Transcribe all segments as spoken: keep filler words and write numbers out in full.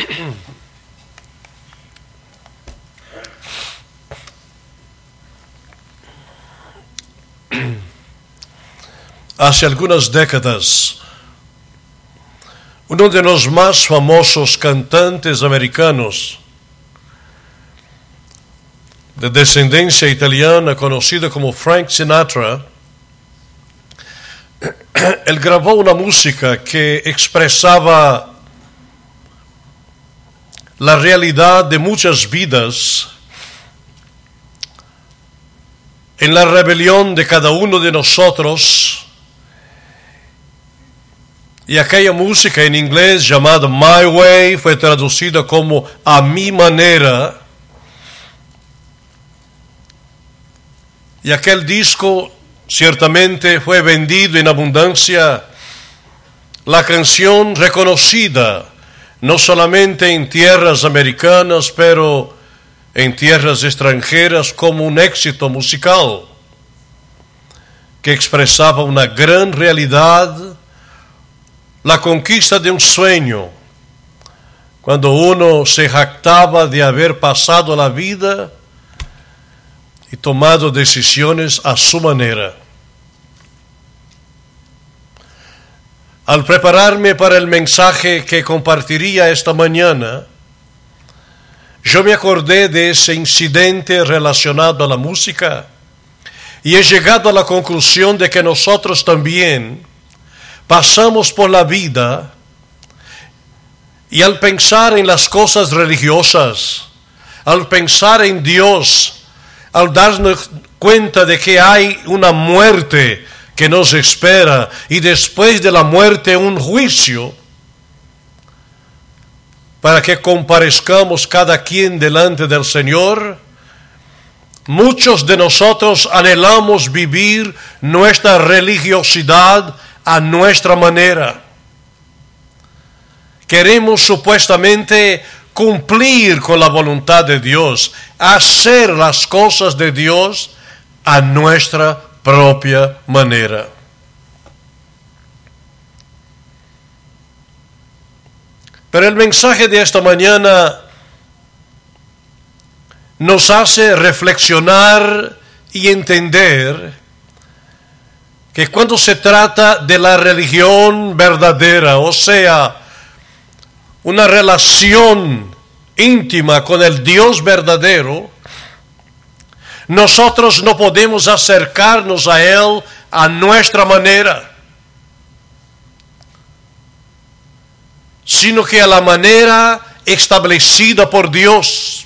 Hace algunas décadas, uno de los más famosos cantantes americanos de descendencia italiana, conocido como Frank Sinatra, él grabó una música que expresaba la realidad de muchas vidas en la rebelión de cada uno de nosotros. Y aquella música en inglés llamada My Way fue traducida como A Mi Manera. Y aquel disco ciertamente fue vendido en abundancia. La canción reconocida no solamente en tierras americanas, pero en tierras extranjeras como un éxito musical que expresaba una gran realidad, la conquista de un sueño, cuando uno se jactaba de haber pasado la vida y tomado decisiones a su manera. Al prepararme para el mensaje que compartiría esta mañana, yo me acordé de ese incidente relacionado a la música y he llegado a la conclusión de que nosotros también pasamos por la vida y al pensar en las cosas religiosas, al pensar en Dios, al darnos cuenta de que hay una muerte que nos espera y después de la muerte un juicio para que comparezcamos cada quien delante del Señor, muchos de nosotros anhelamos vivir nuestra religiosidad a nuestra manera. Queremos supuestamente cumplir con la voluntad de Dios, hacer las cosas de Dios a nuestra propia manera. Pero el mensaje de esta mañana nos hace reflexionar y entender que cuando se trata de la religión verdadera, o sea, una relación íntima con el Dios verdadero, nosotros no podemos acercarnos a Él a nuestra manera, sino que a la manera establecida por Dios.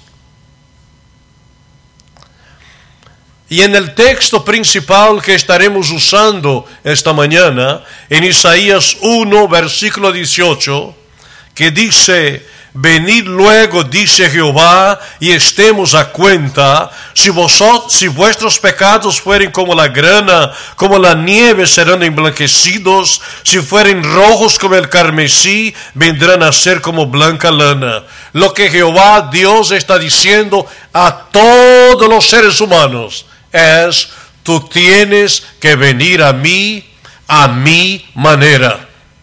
Y en el texto principal que estaremos usando esta mañana, en Isaías uno, versículo dieciocho, que dice: venid luego, dice Jehová, y estemos a cuenta. Si, vosotros, si vuestros pecados fueren como la grana, como la nieve serán emblanquecidos. Si fueren rojos como el carmesí, vendrán a ser como blanca lana. Lo que Jehová Dios está diciendo a todos los seres humanos es: tú tienes que venir a mí a mi manera.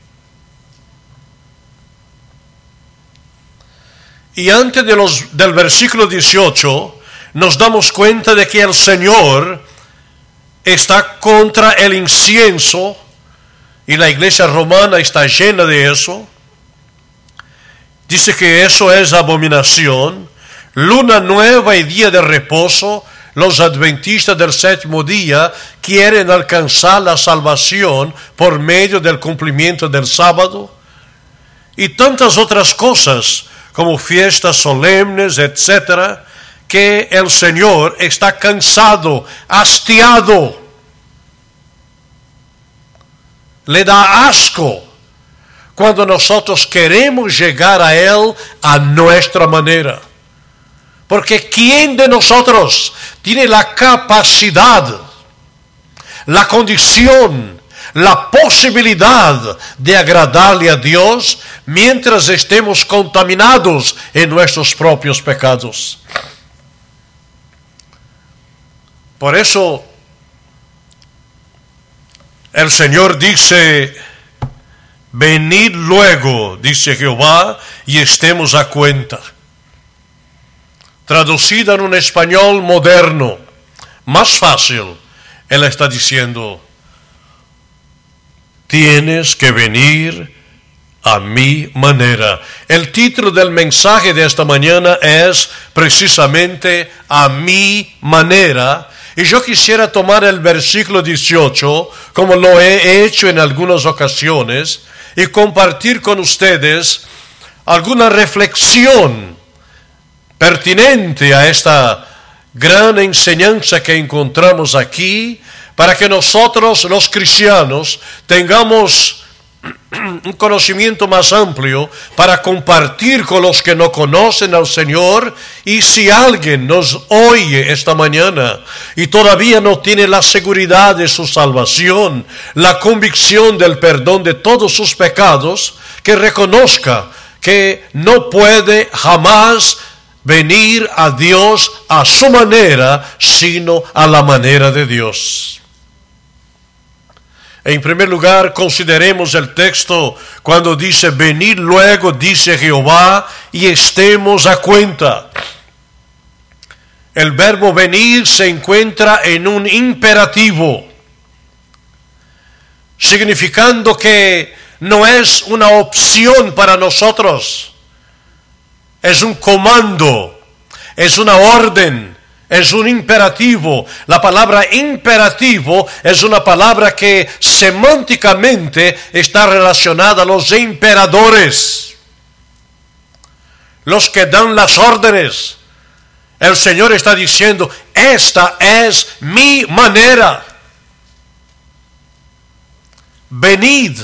Y antes de los, del versículo dieciocho, nos damos cuenta de que el Señor está contra el incienso, y la iglesia romana está llena de eso. Dice que eso es abominación. Luna nueva y día de reposo. Los adventistas del séptimo día quieren alcanzar la salvación por medio del cumplimiento del sábado. Y tantas otras cosas, como fiestas solemnes, etcétera, que el Señor está cansado, hastiado. Le da asco cuando nosotros queremos llegar a Él a nuestra manera. Porque ¿quién de nosotros tiene la capacidad, la condición, la posibilidad de agradarle a Dios mientras estemos contaminados en nuestros propios pecados? Por eso el Señor dice: venid luego, dice Jehová, y estemos a cuenta. Traducida en un español moderno, más fácil, él está diciendo, tienes que venir a mi manera. El título del mensaje de esta mañana es precisamente a mi manera. Y yo quisiera tomar el versículo dieciocho, como lo he hecho en algunas ocasiones, y compartir con ustedes alguna reflexión pertinente a esta gran enseñanza que encontramos aquí, para que nosotros los cristianos tengamos un conocimiento más amplio para compartir con los que no conocen al Señor. Y si alguien nos oye esta mañana y todavía no tiene la seguridad de su salvación, la convicción del perdón de todos sus pecados, que reconozca que no puede jamás venir a Dios a su manera, sino a la manera de Dios. En primer lugar, consideremos el texto cuando dice, venid luego, dice Jehová, y estemos a cuenta. El verbo venir se encuentra en un imperativo, significando que no es una opción para nosotros, es un comando, es una orden. Es un imperativo. La palabra imperativo es una palabra que semánticamente está relacionada a los emperadores, los que dan las órdenes. El Señor está diciendo, esta es mi manera. Venid.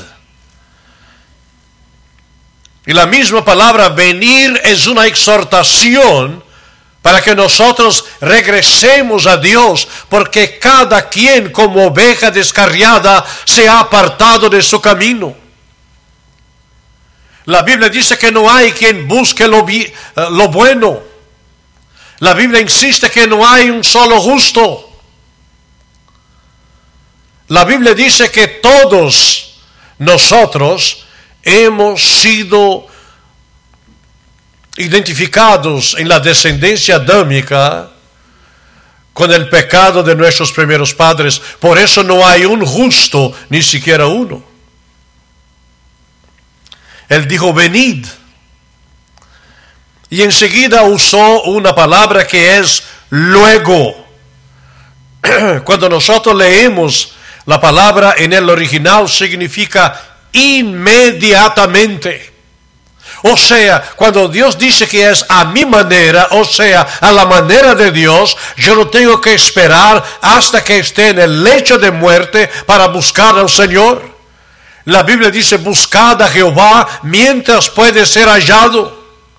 Y la misma palabra venir es una exhortación para que nosotros regresemos a Dios, porque cada quien como oveja descarriada se ha apartado de su camino. La Biblia dice que no hay quien busque lo, lo bueno. La Biblia insiste que no hay un solo justo. La Biblia dice que todos nosotros hemos sido identificados en la descendencia adámica con el pecado de nuestros primeros padres. Por eso no hay un justo, ni siquiera uno. Él dijo, venid. Y enseguida usó una palabra que es luego. Cuando nosotros leemos la palabra en el original, significa inmediatamente. O sea, cuando Dios dice que es a mi manera, o sea, a la manera de Dios, yo no tengo que esperar hasta que esté en el lecho de muerte para buscar al Señor. La Biblia dice, buscad a Jehová mientras puede ser hallado.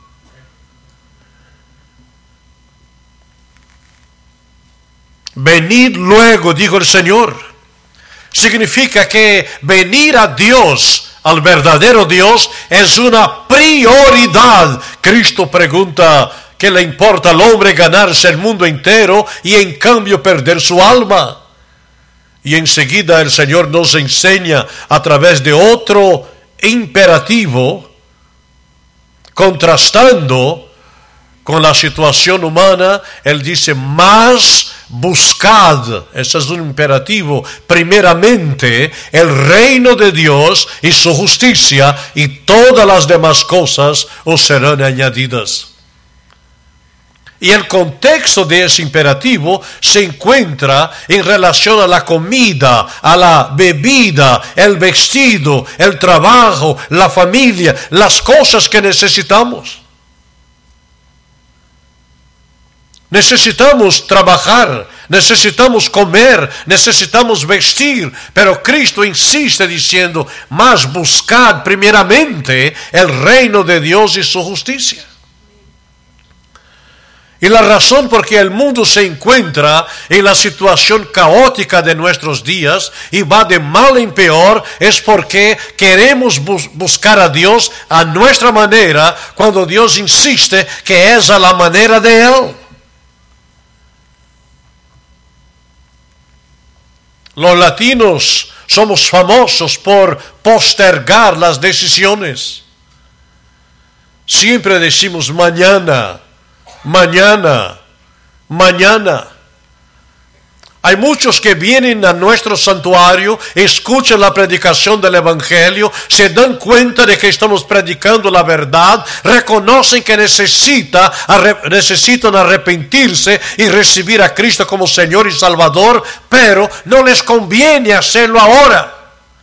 Venid luego, dijo el Señor. Significa que venir a Dios, al verdadero Dios, es una prioridad. Cristo pregunta, ¿qué le importa al hombre ganarse el mundo entero y en cambio perder su alma? Y enseguida el Señor nos enseña a través de otro imperativo, contrastando con la situación humana. Él dice, más buscad, ese es un imperativo, primeramente el reino de Dios y su justicia, y todas las demás cosas os serán añadidas. Y el contexto de ese imperativo se encuentra en relación a la comida, a la bebida, el vestido, el trabajo, la familia, las cosas que necesitamos. Necesitamos trabajar, necesitamos comer, necesitamos vestir, pero Cristo insiste diciendo, más buscad primeramente el reino de Dios y su justicia. Y la razón por que el mundo se encuentra en la situación caótica de nuestros días y va de mal en peor es porque queremos bus- buscar a Dios a nuestra manera, cuando Dios insiste que es a la manera de Él. Los latinos somos famosos por postergar las decisiones. Siempre decimos mañana, mañana, mañana. Hay muchos que vienen a nuestro santuario, escuchan la predicación del Evangelio, se dan cuenta de que estamos predicando la verdad, reconocen que necesita, necesitan arrepentirse y recibir a Cristo como Señor y Salvador, pero no les conviene hacerlo ahora.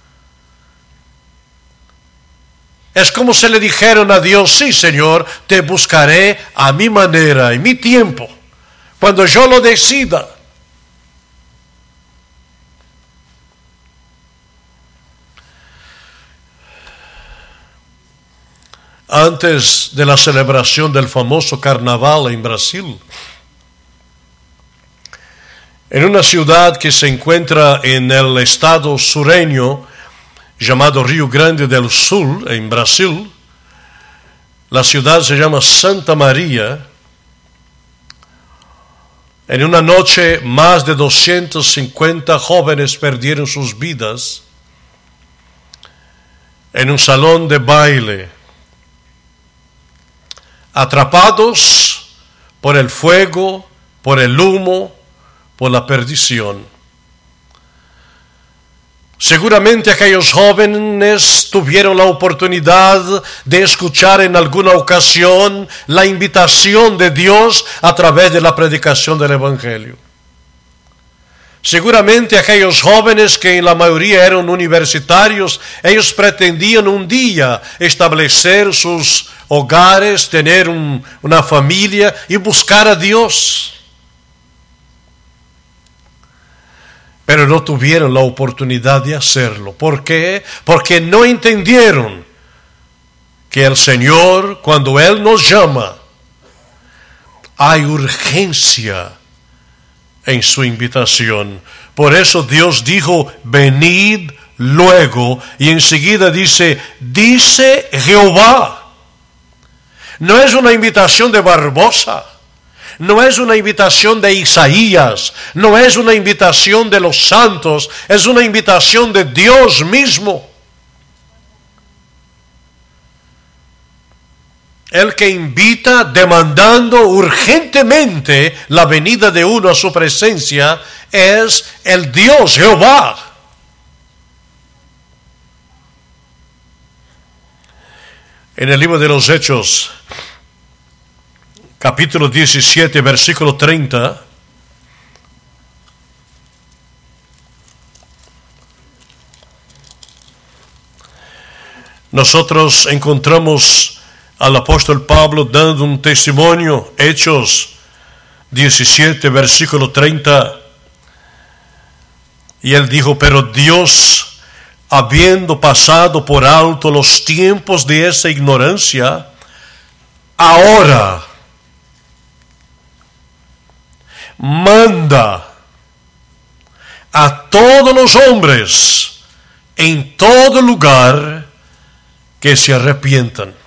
Es como si le dijeron a Dios, sí, Señor, te buscaré a mi manera, en mi tiempo, cuando yo lo decida. Antes de la celebración del famoso carnaval en Brasil, en una ciudad que se encuentra en el estado sureño llamado Rio Grande del Sul, en Brasil, la ciudad se llama Santa María. En una noche más de doscientos cincuenta jóvenes perdieron sus vidas en un salón de baile, atrapados por el fuego, por el humo, por la perdición. Seguramente aquellos jóvenes tuvieron la oportunidad de escuchar en alguna ocasión la invitación de Dios a través de la predicación del Evangelio. Seguramente aquellos jóvenes que en la mayoría eran universitarios, ellos pretendían un día establecer sus hogares, tener un, una familia y buscar a Dios. Pero no tuvieron la oportunidad de hacerlo. ¿Por qué? Porque no entendieron que el Señor, cuando Él nos llama, hay urgencia en su invitación. Por eso Dios dijo, venid luego, y enseguida dice, dice Jehová. No es una invitación de Barbosa, no es una invitación de Isaías, no es una invitación de los santos, es una invitación de Dios mismo. El que invita demandando urgentemente la venida de uno a su presencia es el Dios Jehová. En el libro de los Hechos, capítulo diecisiete, versículo treinta, nosotros encontramos al apóstol Pablo dando un testimonio. Hechos diecisiete, versículo treinta. Y él dijo, pero Dios, habiendo pasado por alto los tiempos de esa ignorancia, ahora manda a todos los hombres en todo lugar que se arrepientan.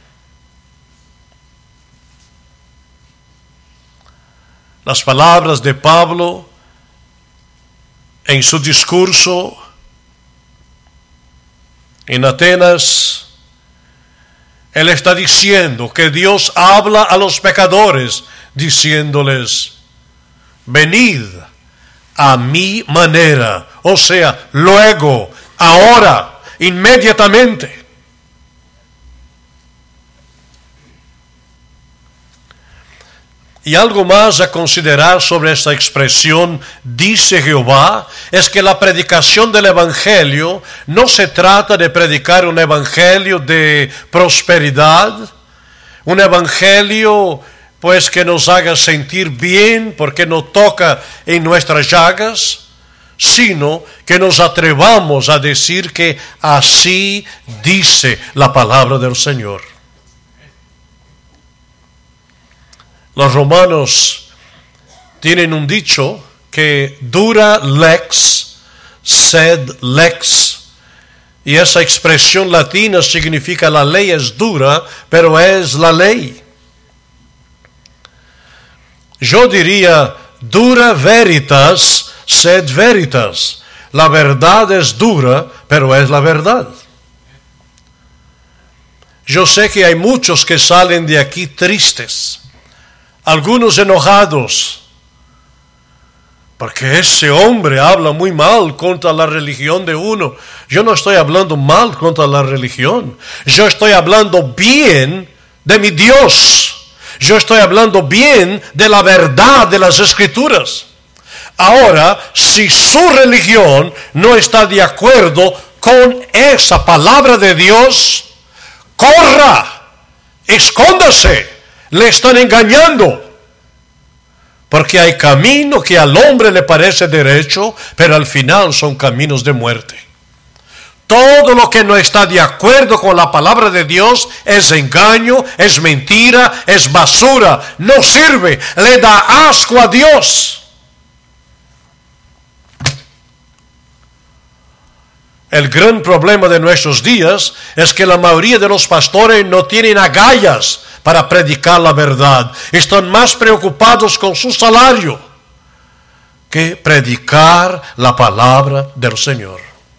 Las palabras de Pablo en su discurso en Atenas, él está diciendo que Dios habla a los pecadores diciéndoles, venid a mi manera, o sea, luego, ahora, inmediatamente. Y algo más a considerar sobre esta expresión, dice Jehová, es que la predicación del Evangelio no se trata de predicar un Evangelio de prosperidad, un Evangelio pues que nos haga sentir bien porque no toca en nuestras llagas, sino que nos atrevamos a decir que así dice la palabra del Señor. Los romanos tienen un dicho que dura lex, sed lex. Y esa expresión latina significa la ley es dura, pero es la ley. Yo diría dura veritas, sed veritas. La verdad es dura, pero es la verdad. Yo sé que hay muchos que salen de aquí tristes, algunos enojados, porque ese hombre habla muy mal contra la religión de uno. Yo no estoy hablando mal contra la religión. Yo estoy hablando bien de mi Dios. Yo estoy hablando bien de la verdad de las Escrituras. Ahora, si su religión no está de acuerdo con esa palabra de Dios, corra, escóndase, le están engañando. Porque hay camino que al hombre le parece derecho, pero al final son caminos de muerte. Todo lo que no está de acuerdo con la palabra de Dios es engaño, es mentira, es basura, no sirve, le da asco a Dios. El gran problema de nuestros días es que la mayoría de los pastores no tienen agallas para predicar la verdad. Están más preocupados con su salario que predicar la palabra del Señor.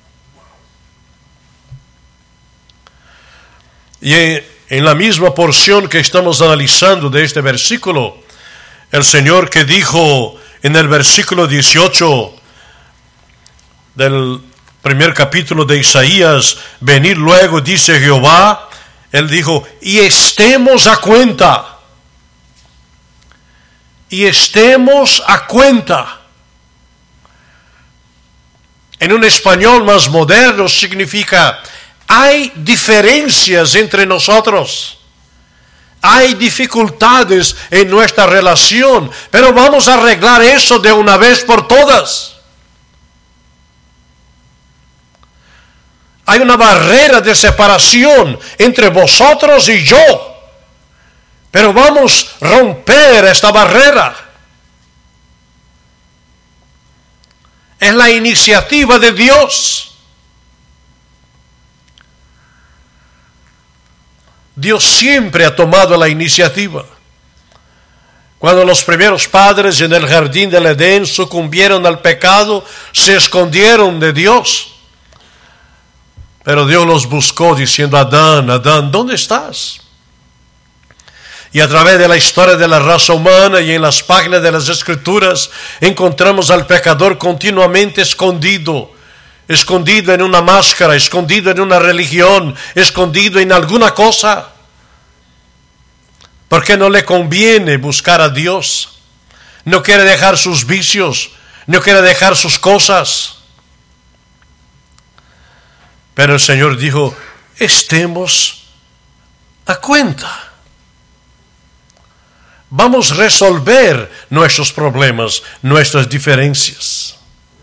Y en la misma porción que estamos analizando de este versículo, el Señor que dijo en el versículo dieciocho del primer capítulo de Isaías, venid luego, dice Jehová, Él dijo, y estemos a cuenta. Y estemos a cuenta. En un español más moderno significa, hay diferencias entre nosotros. Hay dificultades en nuestra relación, pero vamos a arreglar eso de una vez por todas. Hay una barrera de separación entre vosotros y yo. Pero vamos a romper esta barrera. Es la iniciativa de Dios. Dios siempre ha tomado la iniciativa. Cuando los primeros padres en el jardín del Edén sucumbieron al pecado, se escondieron de Dios. Pero Dios los buscó diciendo, Adán, Adán, ¿dónde estás? Y a través de la historia de la raza humana y en las páginas de las Escrituras, encontramos al pecador continuamente escondido. Escondido en una máscara, escondido en una religión, escondido en alguna cosa. Porque no le conviene buscar a Dios. No quiere dejar sus vicios, no quiere dejar sus cosas. Pero el Señor dijo, estemos a cuenta. Vamos a resolver nuestros problemas, nuestras diferencias.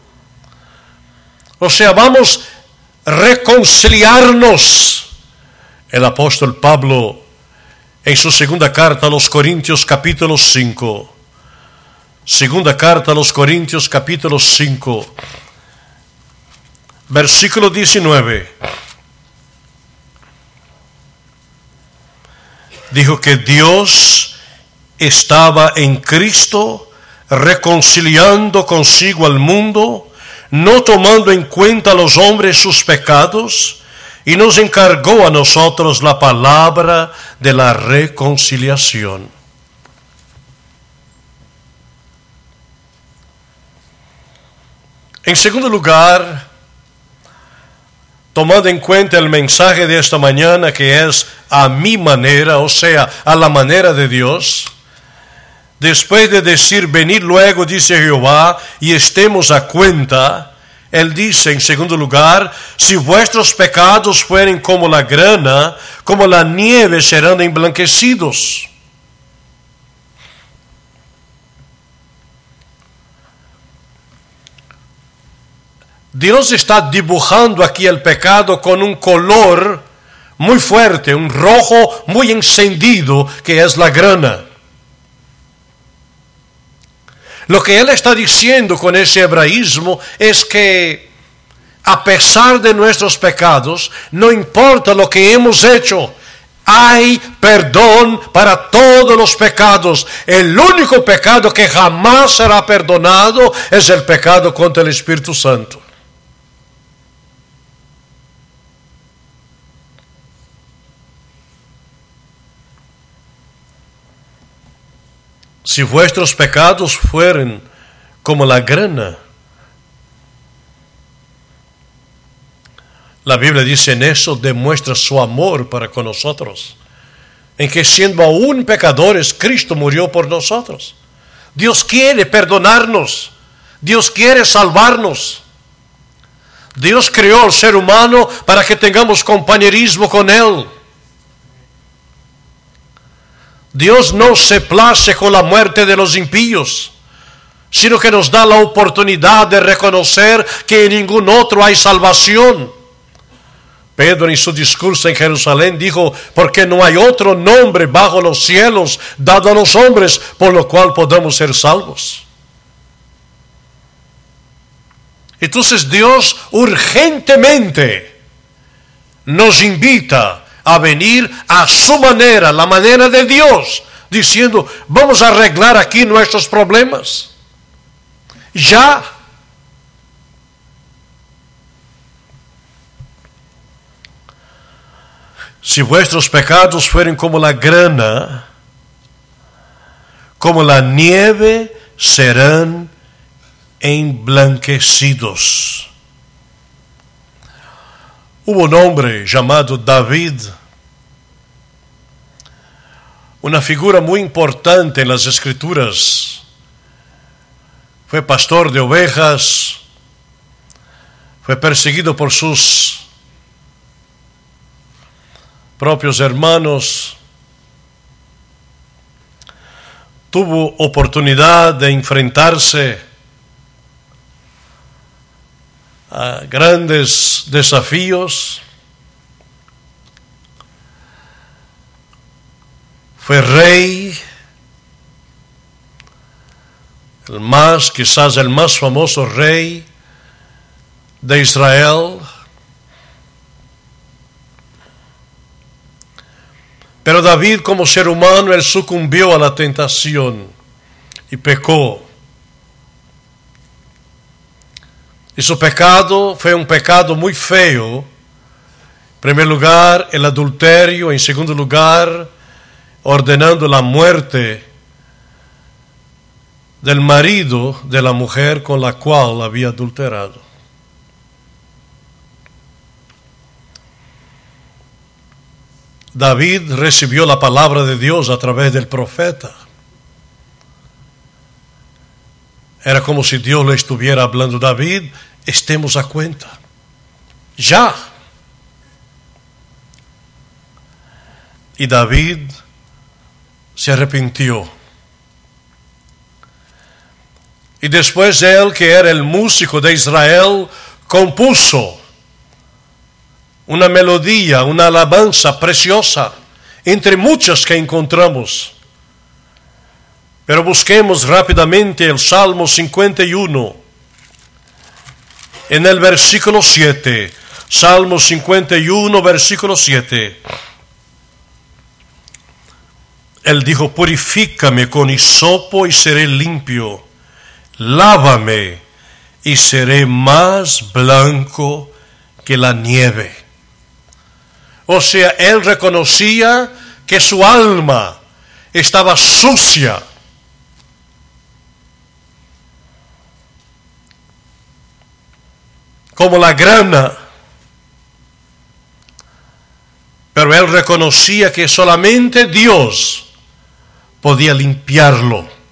O sea, vamos a reconciliarnos. El apóstol Pablo, en su segunda carta a los Corintios, capítulo cinco. Segunda carta a los Corintios, capítulo cinco. Versículo diecinueve. Dijo que Dios estaba en Cristo reconciliando consigo al mundo, no tomando en cuenta a los hombres sus pecados, y nos encargó a nosotros la palabra de la reconciliación. En segundo lugar, tomando en cuenta el mensaje de esta mañana que es a mi manera, o sea, a la manera de Dios, después de decir, venid luego, dice Jehová, y estemos a cuenta, Él dice en segundo lugar, si vuestros pecados fueren como la grana, como la nieve serán emblanquecidos. Dios está dibujando aquí el pecado con un color muy fuerte, un rojo muy encendido, que es la grana. Lo que Él está diciendo con ese hebraísmo es que a pesar de nuestros pecados, no importa lo que hemos hecho, hay perdón para todos los pecados. El único pecado que jamás será perdonado es el pecado contra el Espíritu Santo. Si vuestros pecados fueren como la grana, la Biblia dice en eso, demuestra su amor para con nosotros, en que siendo aún pecadores, Cristo murió por nosotros. Dios quiere perdonarnos, Dios quiere salvarnos. Dios creó al ser humano para que tengamos compañerismo con Él. Dios no se place con la muerte de los impíos, sino que nos da la oportunidad de reconocer que en ningún otro hay salvación. Pedro en su discurso en Jerusalén dijo, porque no hay otro nombre bajo los cielos dado a los hombres por lo cual podamos ser salvos. Entonces Dios urgentemente nos invita a venir a su manera, la manera de Dios, diciendo, vamos a arreglar aquí nuestros problemas. Ya. Si vuestros pecados fueren como la grana, como la nieve, serán emblanquecidos. Hubo un hombre llamado David, una figura muy importante en las Escrituras. Fue pastor de ovejas, fue perseguido por sus propios hermanos, tuvo oportunidad de enfrentarse a grandes desafíos, fue rey, el más, quizás el más famoso rey de Israel. Pero David, como ser humano, él sucumbió a la tentación y pecó. Y su pecado fue un pecado muy feo. En primer lugar, el adulterio. En segundo lugar, ordenando la muerte del marido de la mujer con la cual había adulterado. David recibió la palabra de Dios a través del profeta. Era como si Dios le estuviera hablando, David, estemos a cuenta. Ya. Y David se arrepintió. Y después él, que era el músico de Israel, compuso una melodía, una alabanza preciosa, entre muchas que encontramos. Pero busquemos rápidamente el Salmo cincuenta y uno, en el versículo siete. Salmo cincuenta y uno, versículo siete. Él dijo, purifícame con hisopo y seré limpio. Lávame y seré más blanco que la nieve. O sea, él reconocía que su alma estaba sucia. Como la grana. Pero él reconocía que solamente Dios podía limpiarlo.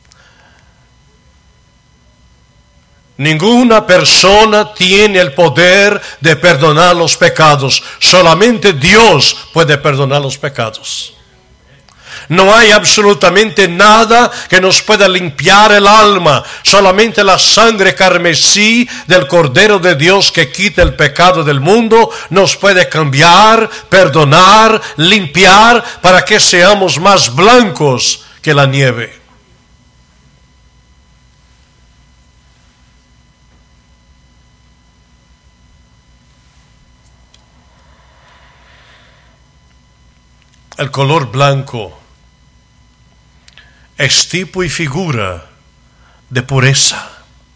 Ninguna persona tiene el poder de perdonar los pecados. Solamente Dios puede perdonar los pecados. No hay absolutamente nada que nos pueda limpiar el alma. Solamente la sangre carmesí del Cordero de Dios que quita el pecado del mundo nos puede cambiar, perdonar, limpiar para que seamos más blancos que la nieve. El color blanco es tipo y figura de pureza.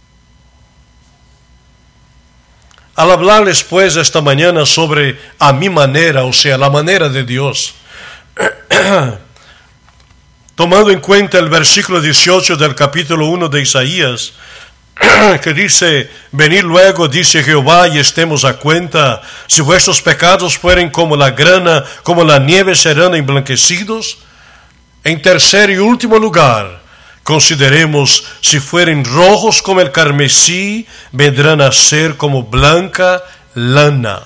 Al hablarles pues esta mañana sobre a mi manera, o sea, la manera de Dios, tomando en cuenta el versículo dieciocho del capítulo uno de Isaías, que dice, venid luego, dice Jehová, y estemos a cuenta, si vuestros pecados fueren como la grana, como la nieve serán emblanquecidos. En tercer y último lugar, consideremos, si fueren rojos como el carmesí, vendrán a ser como blanca lana.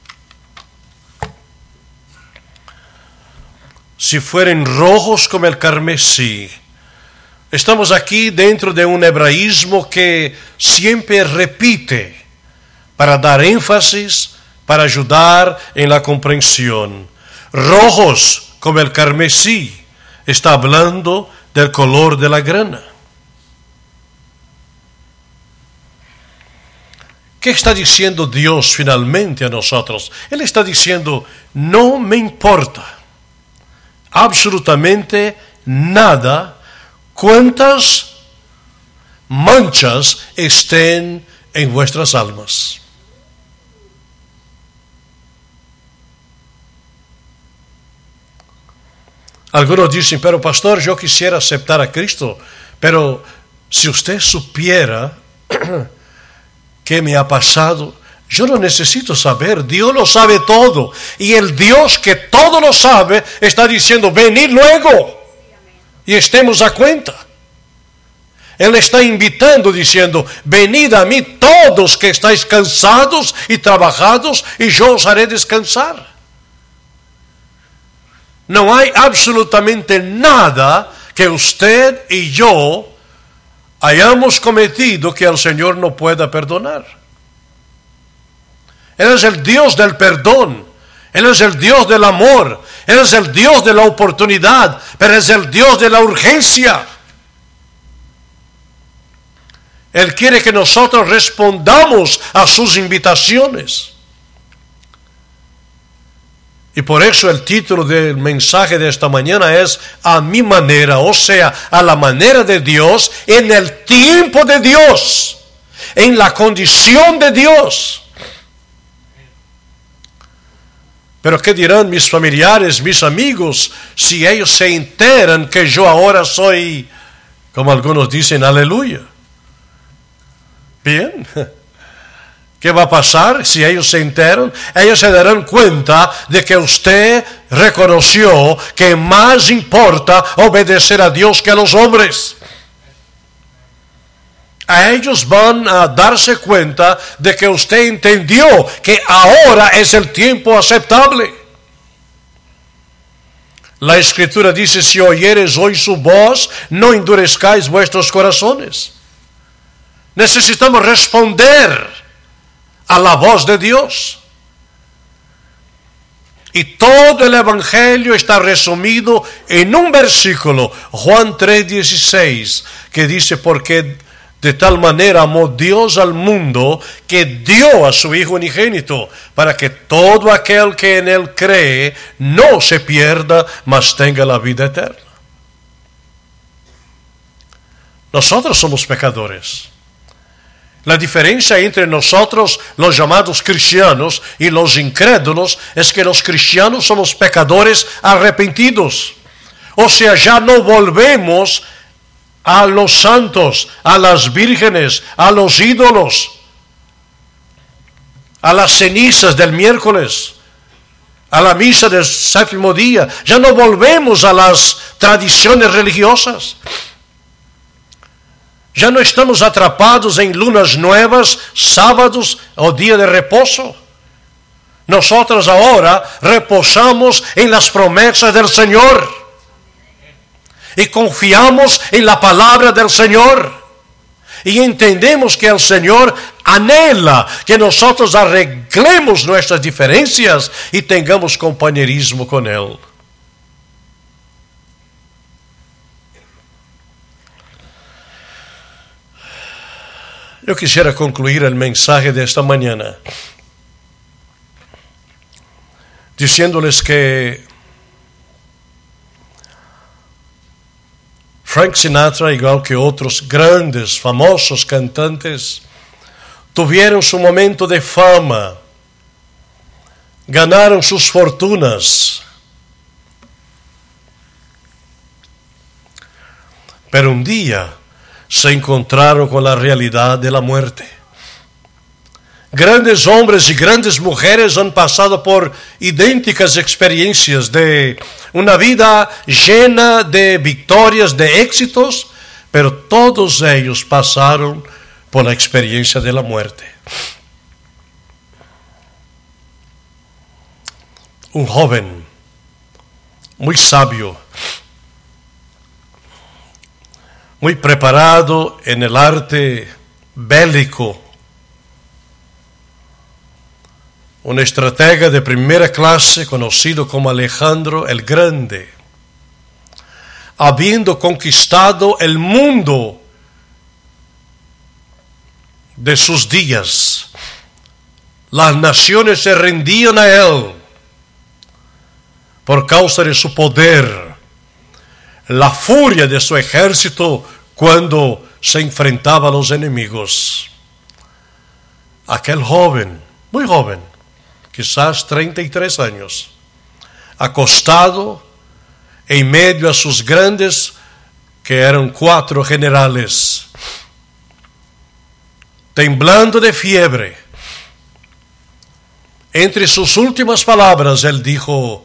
Si fueren rojos como el carmesí. Estamos aquí dentro de un hebraísmo que siempre repite para dar énfasis, para ayudar en la comprensión. Rojos como el carmesí. Está hablando del color de la grana. ¿Qué está diciendo Dios finalmente a nosotros? Él está diciendo, no me importa absolutamente nada cuántas manchas estén en vuestras almas. Algunos dicen, pero pastor, yo quisiera aceptar a Cristo, pero si usted supiera qué me ha pasado, yo no necesito saber, Dios lo sabe todo. Y el Dios que todo lo sabe está diciendo, venid luego y estemos a cuenta. Él está invitando diciendo, venid a mí todos que estáis cansados y trabajados y yo os haré descansar. No hay absolutamente nada que usted y yo hayamos cometido que el Señor no pueda perdonar. Él es el Dios del perdón. Él es el Dios del amor. Él es el Dios de la oportunidad. Pero es el Dios de la urgencia. Él quiere que nosotros respondamos a sus invitaciones. Y por eso el título del mensaje de esta mañana es a mi manera, o sea, a la manera de Dios, en el tiempo de Dios, en la condición de Dios. Pero ¿qué dirán mis familiares, mis amigos, si ellos se enteran que yo ahora soy, como algunos dicen, aleluya? Bien. ¿Qué va a pasar si ellos se enteran? Ellos se darán cuenta de que usted reconoció que más importa obedecer a Dios que a los hombres. A ellos van a darse cuenta de que usted entendió que ahora es el tiempo aceptable. La Escritura dice, si oyeres hoy su voz, no endurezcáis vuestros corazones. Necesitamos responder a la voz de Dios. Y todo el Evangelio está resumido en un versículo, Juan tres dieciséis, que dice, porque de tal manera amó Dios al mundo que dio a su Hijo unigénito, para que todo aquel que en Él cree no se pierda, mas tenga la vida eterna. Nosotros somos pecadores. La diferencia entre nosotros, los llamados cristianos, y los incrédulos, es que los cristianos somos pecadores arrepentidos. O sea, ya no volvemos a los santos, a las vírgenes, a los ídolos, a las cenizas del miércoles, a la misa del séptimo día. Ya no volvemos a las tradiciones religiosas. Ya no estamos atrapados en lunas nuevas, sábados o día de reposo. Nosotros ahora reposamos en las promesas del Señor y confiamos en la palabra del Señor y entendemos que el Señor anhela que nosotros arreglemos nuestras diferencias y tengamos compañerismo con Él. Yo quisiera concluir el mensaje de esta mañana diciéndoles que Frank Sinatra, igual que otros grandes, famosos cantantes, tuvieron su momento de fama, ganaron sus fortunas, pero un día se encontraron con la realidad de la muerte. Grandes hombres y grandes mujeres han pasado por idénticas experiencias de una vida llena de victorias, de éxitos, pero todos ellos pasaron por la experiencia de la muerte. Un joven muy sabio, muy preparado en el arte bélico, un estratega de primera clase conocido como Alejandro el Grande, habiendo conquistado el mundo de sus días, las naciones se rendían a él por causa de su poder, la furia de su ejército cuando se enfrentaba a los enemigos. Aquel joven, muy joven, quizás treinta y tres años, acostado en medio a sus grandes, que eran cuatro generales, temblando de fiebre. Entre sus últimas palabras, él dijo: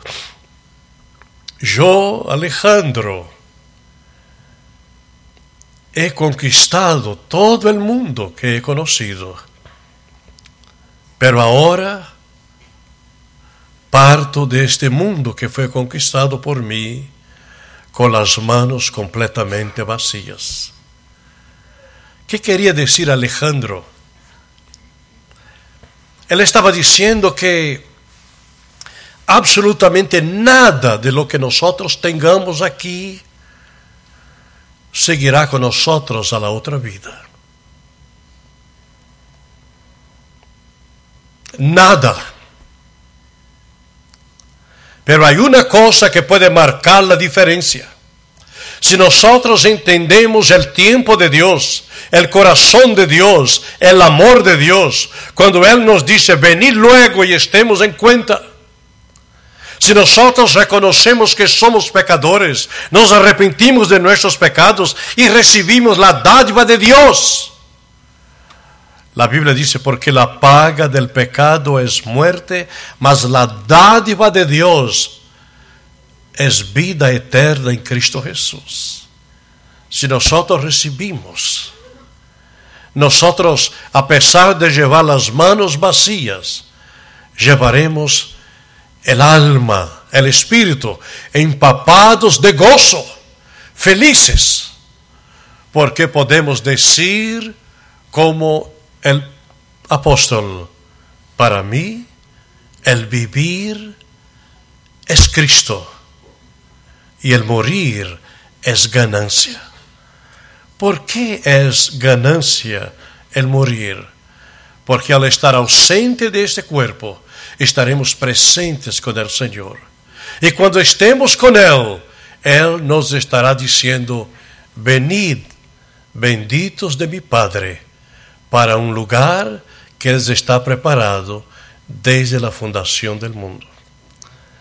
yo, Alejandro, he conquistado todo el mundo que he conocido, pero ahora parto de este mundo que fue conquistado por mí con las manos completamente vacías. ¿Qué quería decir Alejandro? Él estaba diciendo que absolutamente nada de lo que nosotros tengamos aquí seguirá con nosotros a la otra vida. Nada. Pero hay una cosa que puede marcar la diferencia. Si nosotros entendemos el tiempo de Dios, el corazón de Dios, el amor de Dios, cuando Él nos dice, venid luego y estemos en cuenta. Si nosotros reconocemos que somos pecadores, nos arrepentimos de nuestros pecados y recibimos la dádiva de Dios. La Biblia dice, porque la paga del pecado es muerte, mas la dádiva de Dios es vida eterna en Cristo Jesús. Si nosotros recibimos, nosotros, a pesar de llevar las manos vacías, llevaremos el alma, el espíritu, empapados de gozo, felices, porque podemos decir como el apóstol, para mí el vivir es Cristo y el morir es ganancia. ¿Por qué es ganancia el morir? Porque al estar ausente de este cuerpo, estaremos presentes con el Señor. Y cuando estemos con Él, Él nos estará diciendo, venid, benditos de mi Padre, para un lugar que les está preparado desde la fundación del mundo.